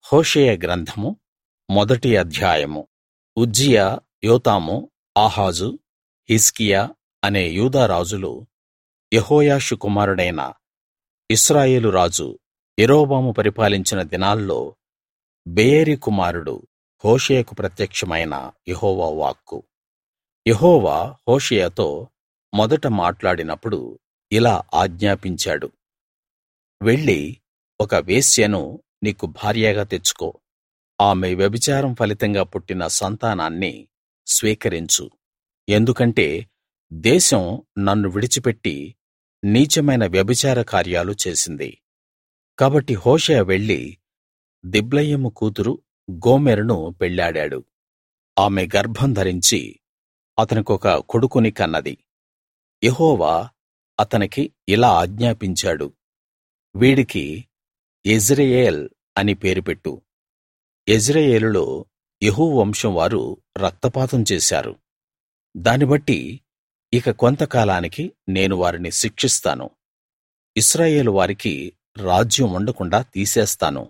హోషేయ గ్రంథము మొదటి అధ్యాయము. ఉజ్జియా, యోతాము, ఆహాజు, హిజ్కియా అనే యూదా రాజులు యెహోయాషు కుమారుడైన ఇశ్రాయేలు రాజు యరొబాము పరిపాలించిన దినాల్లో బెయేరి కుమారుడు హోషేయకు ప్రత్యక్షమైన యెహోవా వాక్కు. యెహోవా హోషేయతో మొదట మాట్లాడినప్పుడు ఇలా ఆజ్ఞాపించాడు: వెళ్ళి ఒక వేశ్యను నీకు భార్యగా తెచ్చుకో. ఆమె వ్యభిచారం ఫలితంగా పుట్టిన సంతానాన్ని స్వీకరించు. ఎందుకంటే దేశం నన్ను విడిచిపెట్టి నీచమైన వ్యభిచార కార్యాలు చేసింది. కాబట్టి హోషేయ వెళ్లి దిబ్లయీము కూతురు గోమెరును పెళ్ళాడాడు. ఆమె గర్భం ధరించి అతనికొక కొడుకుని కన్నది. యెహోవా అతనికి ఇలా ఆజ్ఞాపించాడు: వీడికి యెజ్రెయేల్ అని పేరు పెట్టు. యెజ్రెయేలులో యెహూ వంశం వారు రక్తపాతం చేశారు. దాన్ని బట్టి ఇక కొంతకాలానికి నేను వారిని శిక్షిస్తాను. ఇశ్రాయేలు వారికి రాజ్యం ఉండకుండా తీసేస్తాను.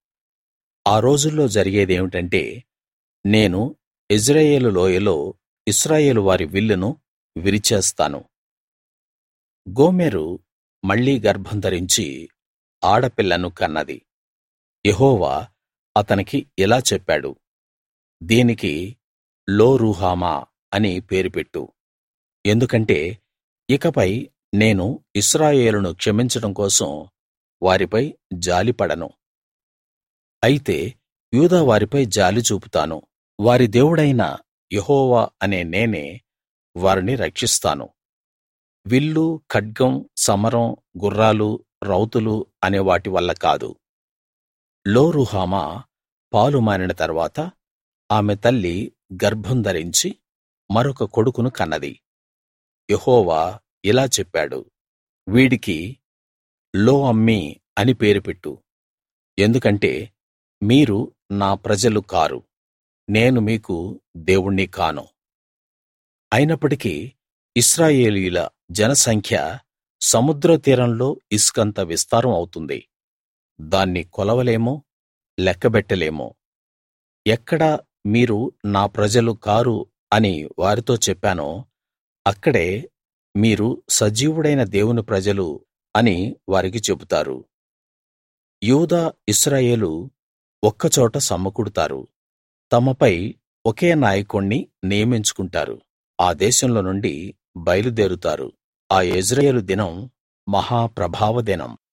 ఆ రోజుల్లో జరిగేదేమిటంటే, నేను యెజ్రెయేలు లోయలో ఇశ్రాయేలు వారి విల్లును విరిచేస్తాను. గోమెరు మళ్ళీ గర్భం ధరించి ఆడపిల్లను కన్నది. యెహోవా అతనికి ఇలా చెప్పాడు: దీనికి లో రుహామా అని పేరు పెట్టు. ఎందుకంటే ఇకపై నేను ఇశ్రాయేలును క్షమించడం కోసం వారిపై జాలిపడను. అయితే యూదా వారిపై జాలి చూపుతాను. వారి దేవుడైన యెహోవా అనే నేనే వారిని రక్షిస్తాను. విల్లు, ఖడ్గం, సమరం, గుర్రాలు, రౌతులు అనే వాటి వల్ల కాదు. లో రుహామా పాలు మానిన తరువాత ఆమె తల్లి గర్భం ధరించి మరొక కొడుకును కన్నది. యెహోవా ఇలా చెప్పాడు: వీడికి లో అమ్మీ అని పేరు పెట్టు. ఎందుకంటే మీరు నా ప్రజలు కారు, నేను మీకు దేవుణ్ణి కాను. అయినప్పటికీ ఇశ్రాయేలీయుల జనసంఖ్య సముద్ర తీరంలో ఇసుకంత విస్తారం అవుతుంది. దాన్ని కొలవలేము, లెక్కబెట్టలేము. ఎక్కడ మీరు నా ప్రజలు కారు అని వారితో చెప్పానో అక్కడే మీరు సజీవుడైన దేవుని ప్రజలు అని వారికి చెబుతారు. యూదా, ఇశ్రాయేలు ఒక్కచోట సమకూడుతారు. తమపై ఒకే నాయకుణ్ణి నియమించుకుంటారు. ఆ దేశంలో నుండి బయలుదేరుతారు. ఆ యెజ్రెయేలు దినం మహా ప్రభావ దినం.